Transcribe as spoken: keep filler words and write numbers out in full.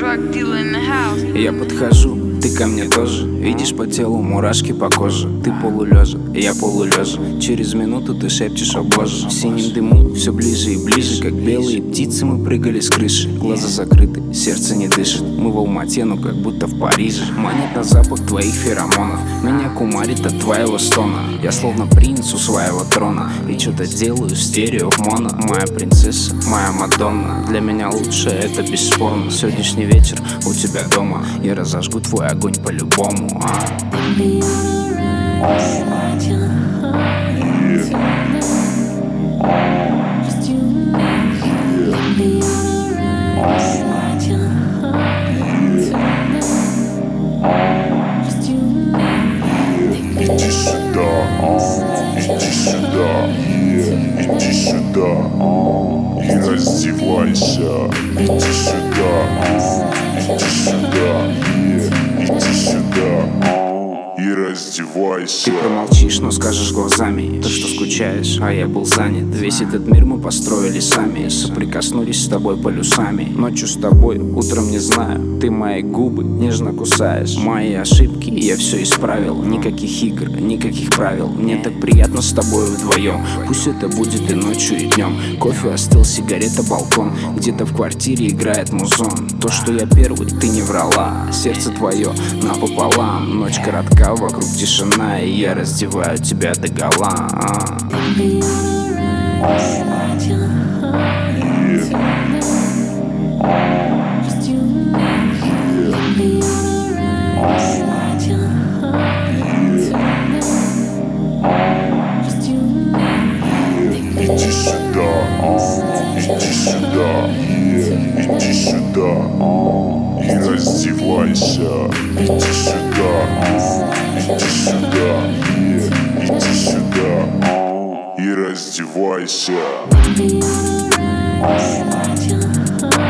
Я подхожу, ты ко мне тоже. Видишь по телу мурашки по коже. Ты полулежа, я полулежа. Через минуту ты шепчешь: о боже. В синем дыму все ближе и ближе, как белые птицы мы прыгали с крыши. Глаза закрыты, сердце не дышит. Мы в Алмате, ну как будто в Париже. Манит на запах твоих феромонов. Меня кумарит от твоего стона. Я словно принц у своего трона. И что-то делаю в стерео в моно. Моя принцесса, моя Мадонна. Для меня лучше, это бесспорно. Сегодняшний вечер у тебя дома. Я разожгу твой огонь по-любому, а? Иди сюда, иди сюда, иди сюда и раздевайся. Иди сюда, иди сюда, иди сюда и раздевайся. Ты промолчишь, но скажешь глазами то, что скучаешь, а я был занят. Весь этот мир мы построили сами. Соприкоснулись с тобой полюсами. Ночью с тобой, утром не знаю. Ты мои губы нежно кусаешь. Мои ошибки я все исправил. Никаких игр, никаких правил. Мне так приятно с тобой вдвоем. Пусть это будет и ночью, и днем. Кофе остыл, сигарета, балкон. Где-то в квартире играет музон. То, что я первый, ты не врала. Сердце твое напополам. Ночь коротка, вокруг тишина, и я раздеваю тебя догола. Иди сюда, иди сюда, иди сюда и раздевайся. Иди сюда, иди сюда, иди сюда и раздевайся.